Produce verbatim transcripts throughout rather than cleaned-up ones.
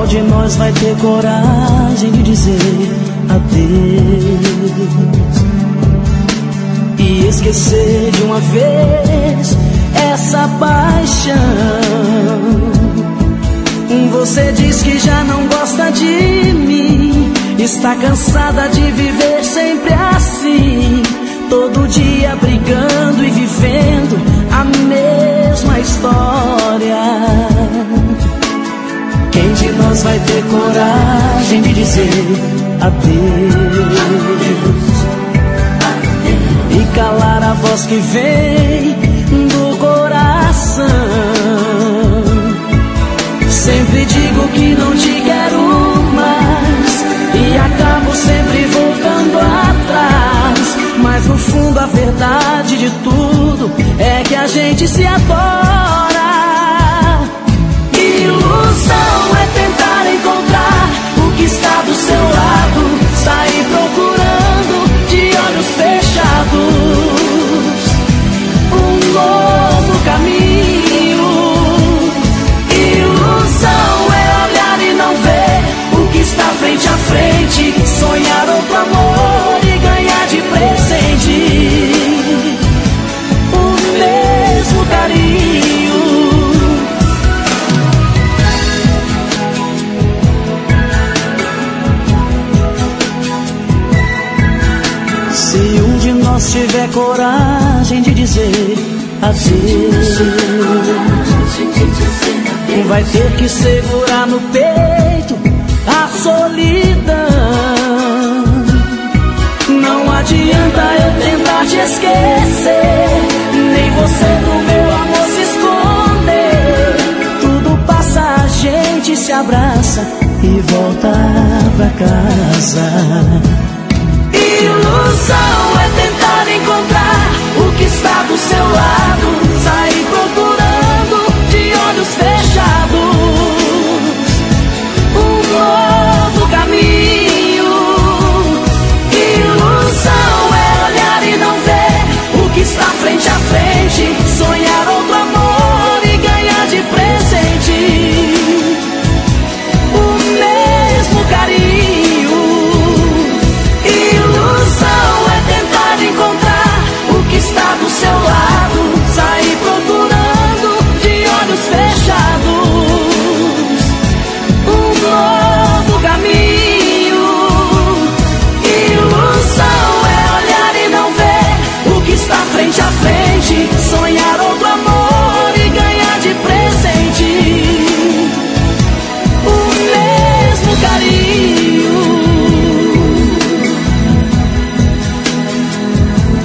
Qual de nós vai ter coragem de dizer adeus e esquecer de uma vez essa paixão? Você diz que já não gosta de mim, está cansada de viver sempre assim, todo dia brigando e vivendo a mesma história. Quem de nós vai ter coragem de dizer adeus e calar a voz que vem do coração? Sempre digo que não te quero mais e acabo sempre voltando atrás, mas no fundo a verdade de tudo é que a gente se adora. Ilusão é tentar encontrar o que está do seu lado, sair procurando de olhos fechados um novo caminho. Ilusão é olhar e não ver o que está frente a frente, sonhar outro amor e ganhar de presente o mesmo carinho. Se um de nós tiver coragem de dizer adeus, vai ter que segurar no peito a solidão. Não adianta eu tentar te esquecer, nem você do meu amor se esconder. Tudo passa, a gente se abraça e volta pra casa. Ilusão é tentar encontrar o que está do seu lado, sair procurando de olhos fechados um novo caminho. Ilusão é olhar e não ver o que está frente a frente, sonhar outro amor e ganhar de presente o mesmo carinho. Ilusão é tentar encontrar o que está do seu lado, sair procurando de olhos fechados um novo caminho. Ilusão é olhar e não ver o que está frente a frente, sonhar outro amor e ganhar de presente o mesmo carinho.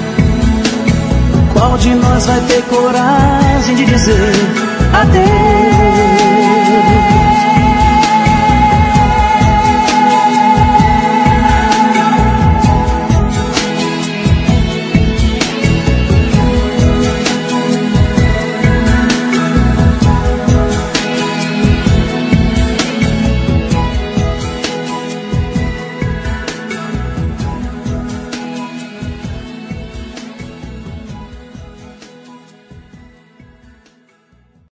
Qual de nós vai ter coragem de dizer adeus?